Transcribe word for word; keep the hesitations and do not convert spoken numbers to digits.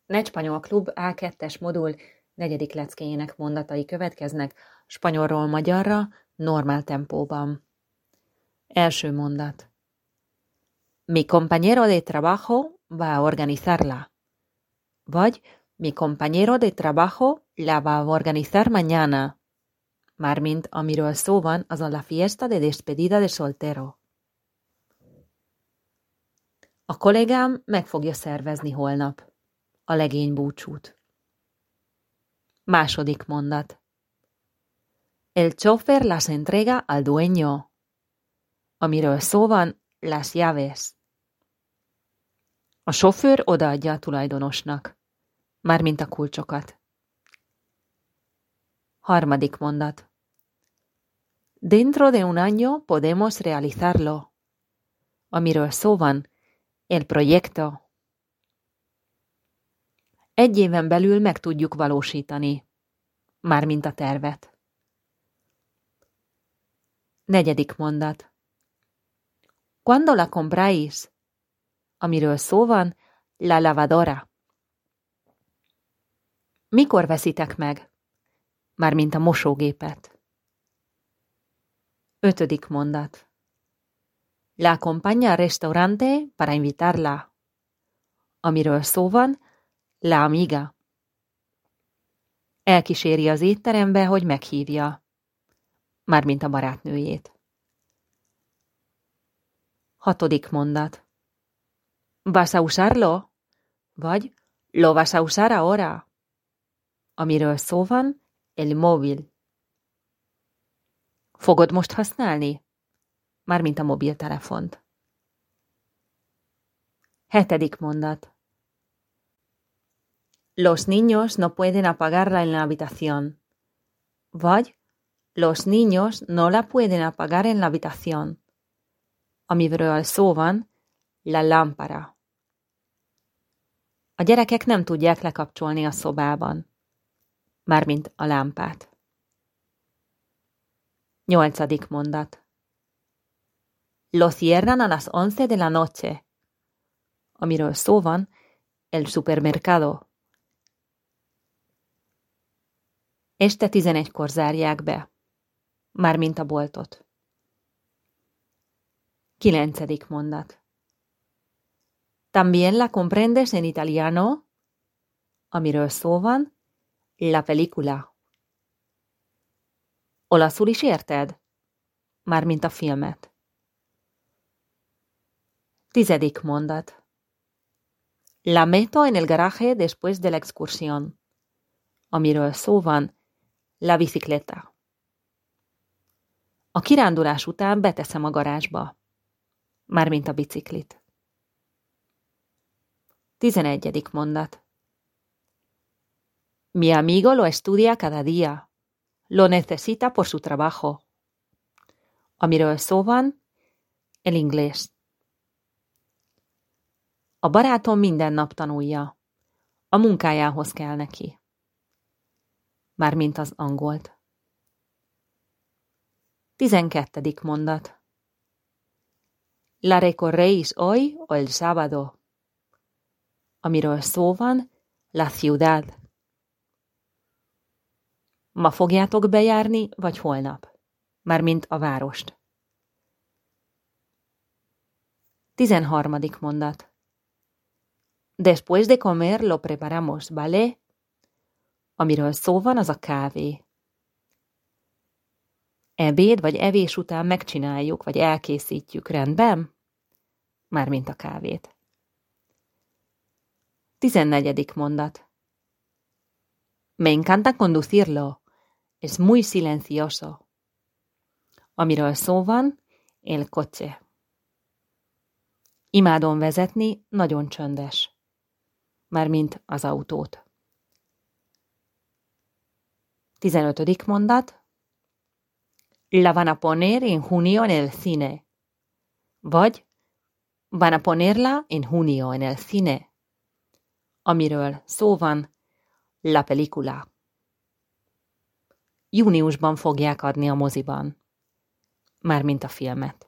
Netspanyol Klub á kettes modul negyedik leckéjének mondatai következnek spanyolról magyarra, normál tempóban. Első mondat. Mi compañero de trabajo va a organizarla. Vagy mi compañero de trabajo la va a organizar mañana. Mármint amiről szó van, az a la fiesta de despedida de soltero. A kollégám meg fogja szervezni holnap a legény búcsút. Második mondat. El chofer las entrega al dueño. Amiről szó van, las llaves. A sofőr odaadja a tulajdonosnak, mármint a kulcsokat. Harmadik mondat. Dentro de un año podemos realizarlo. Amiről szó van, el proyecto. Egy éven belül meg tudjuk valósítani, mármint a tervet. Negyedik mondat. Cuando la compráis? Amiről szó van, la lavadora. Mikor veszitek meg? Mármint a mosógépet. Ötödik mondat. La acompaña al restaurante para invitarla. Amiről szó van, la amiga. Elkíséri az étterembe, hogy meghívja. Mármint a barátnőjét. Hatodik mondat. ¿Vas a usarlo? Vagy lo vas a usar ahora? Amiről szó van, el móvil. Fogod most használni? Mármint a mobiltelefont. Hetedik mondat. Los niños no pueden apagarla en la habitación. Vagy los niños no la pueden apagar en la habitación. Amiről szó van, la lámpara. A gyerekek nem tudják lekapcsolni a szobában, mármint a lámpát. Nyolcadik mondat. Lo cierran a las once de la noche. Amiről szó van, el supermercado. Este tizenegykor zárják be, mármint a boltot. Kilencedik mondat. También la comprendes en italiano? Amiről szó van, la película. Olaszul is érted? Mármint a filmet. Tizedik mondat. La meto en el garaje después de la excursión. Amiről szó van, la bicicleta. A kirándulás után beteszem a garázsba, mármint a biciklit. Tizenegyedik mondat. Mi amigo lo estudia cada día. Lo necesita por su trabajo. Amiről szó van, el inglés. A barátom minden nap tanulja. A munkájához kell neki. Mármint az angolt. Tizenkettedik mondat. La recorréis hoy o el sábado. Amiről szó van, la ciudad. Ma fogjátok bejárni, vagy holnap? Mármint a várost. Tizenharmadik mondat. Después de comer lo preparamos, ¿vale? Amiről szó van, az a kávé. Ebéd vagy evés után megcsináljuk, vagy elkészítjük, rendben? Mármint a kávét. Tizennegyedik mondat. Me encanta conducirlo. Es muy silencioso. Amiről szó van, el coche. Imádom vezetni, nagyon csöndes. Mármint az autót. Tizenötödik mondat. La van a poner en junio en el cine. Vagy van a ponerla en junio en el cine. Amiről szó van, la película. Júniusban fogják adni a moziban. Mármint a filmet.